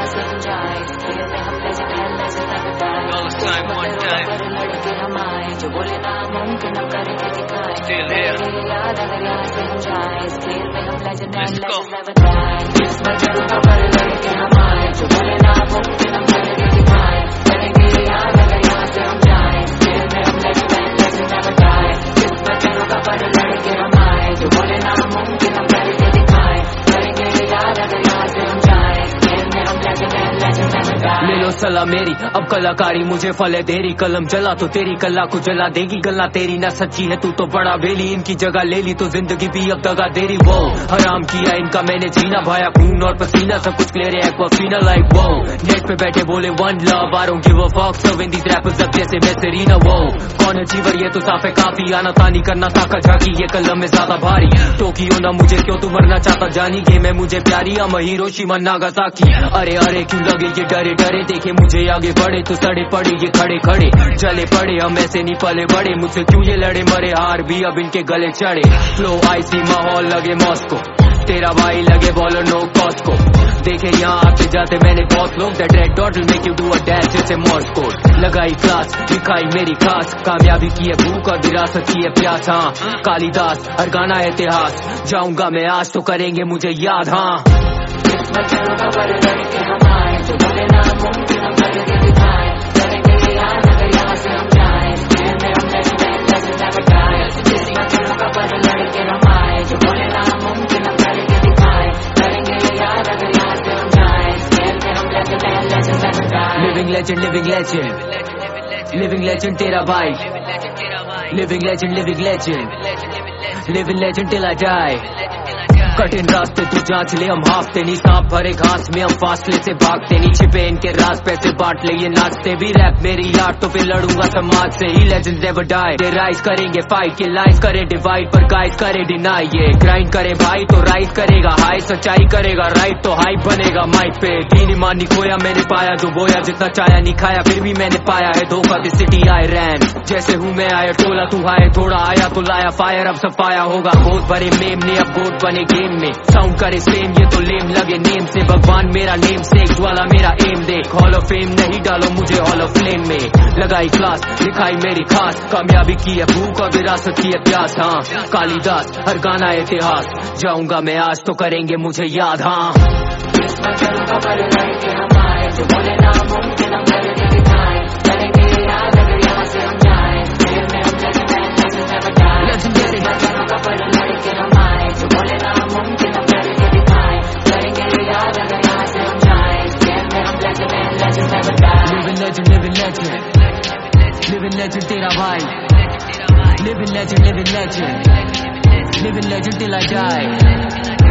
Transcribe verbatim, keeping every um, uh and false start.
यहाँ से हम जाए, खेल में हम legend है, legend never die. time, one time. पर लड़के हम आए, जो बोले नामुमकिन हम करके दिखाए. Still here. याद अगर यहाँ से हम जाए, इस खेल में हम legend है, Let's go. legend never die. किस्मत जरूर पर लड़के हम आए, जो बोले नामुमकिन हम करके दिखाए. करेंगे याद अगर यहाँ से हम जाए, इस खेल में हम legend है, legend never die. किस्मत जरूर पर लड़के हम आए, जो बोले नामुमकिन हम करके दिखाए. करेंगे याद अगर यहाँ से हम जाए, इस खेल में हम legend है, legend never die. ले लो सलाह मेरी, अब कलाकारी मुझे फले देरी. कलम जला तो तेरी कला को जला देगी, गला तेरी ना सच्ची है, तू तो बड़ा बेली. इनकी जगह ले ली तो जिंदगी भी अब दगा देरी. वो हराम किया इनका मैंने जीना, भाया खून और पसीना, सब कुछ क्लियर है एक्वाफीना. लाइक वो नेट पे बैठे बोले one love, I don't give a fuck, serving these rappers अब जैसे मैं सेरीना. वो कौन अचीवर, ये तो साफ है काफी, आना तानी करना ताका झाकी, ये कलम में ज्यादा भारी. टोकियो ना मुझे क्यों तू मरना चाहता जानी, गेम है मुझे प्यारी, हम हिरोशिमा नागासाकी. अरे अरे क्यों लगे ये डरे डरे, देखे मुझे आगे बढ़े तो सड़े पड़े ये खड़े खड़े. चले पड़े हम ऐसे नहीं पले बड़े, मुझसे क्यों ये लड़े मरे, हार भी अब इनके गले चढ़े. फ्लो आईसी माहौल लगे मॉस्को, तेरा भाई लगे बॉलर नो कॉस्को. देखे यहाँ आते जाते मैंने बहुत लोग, that red dot will make you do a dash जैसे मॉर्स कोड. लगाई क्लास दिखाई मेरी खास, कामयाबी की है भूख और विरासत की है प्यास. हाँ कालिदास हर गाना है इतिहास, जाऊंगा मैं आज तो करेंगे मुझे याद. हाँ किस्मत जरूर पर लड़के हम आए, जो बोले नामुमकिन हम करके दिखाए. करेंगे याद अगर यहाँ से हम जाए, इस खेल में हम legend है, legend never die. किस्मत जरूर पर लड़के हम आए, जो बोले नामुमकिन हम करके दिखाए. करेंगे याद अगर यहाँ से हम जाए, इस खेल में हम legend है, legend never die. Living legend living legend living legend तेरा भाई, living legend living legend living legend till I die. कठिन रास्ते तू जांच ले, हम हाफते नहीं, सांप भरे घास में हम फासले से भागते नहीं. छिपे इनके राज पैसे बांट ले ये नाचते भी, रैप मेरी यार तो फिर लड़ूंगा समाज से ही. Legends never die, they rise करेंगे फाइट, के लाइज करे डिवाइड पर गाइड करे डिनाई. ये ग्राइंड करे भाई तो राइज करेगा हाई, सच्चाई करेगा राइट तो हाइप बनेगा माइक पे. दीन ईमान नहीं खोया मैंने पाया जो बोया, जितना चाया नहीं खाया फिर भी मैंने पाया है धोखा. दिस सिटी आई रैन जैसे हूँ मैं आया टोला, तू आए थोड़ा आया तो लाया फायर, अब सब पाया होगा. गोद भरे मेम ने अब गोद बने गेम में, साउंड करे सेम ये तो लेम लगे नेम से. भगवान मेरा नेम सेक ज्वाला मेरा एम देख, हॉल ऑफ फेम नहीं डालो मुझे हॉल ऑफ फ्लेम में. लगाई क्लास दिखाई मेरी खास, कामयाबी की है भूख और विरासत की है प्यास. हाँ कालिदास हर गाना है इतिहास, जाऊंगा मैं आज तो करेंगे मुझे याद. हाँ किस्मत जरूर पर लड़के हम आए, जो बोले नामुमकिन हम करके दिखाए. करेंगे याद अगर यहाँ से हम जाए, इस खेल में हम legend है, legend never die. किस्मत जरूर पर लड़के हम आए, जो बोले नामुमकिन हम करके दिखाए. करेंगे याद अगर यहाँ से हम जाए, इस खेल में हम legend है, legend never die. Living legend living legend living legend तेरा भाई, living legend living legend living legend till I die.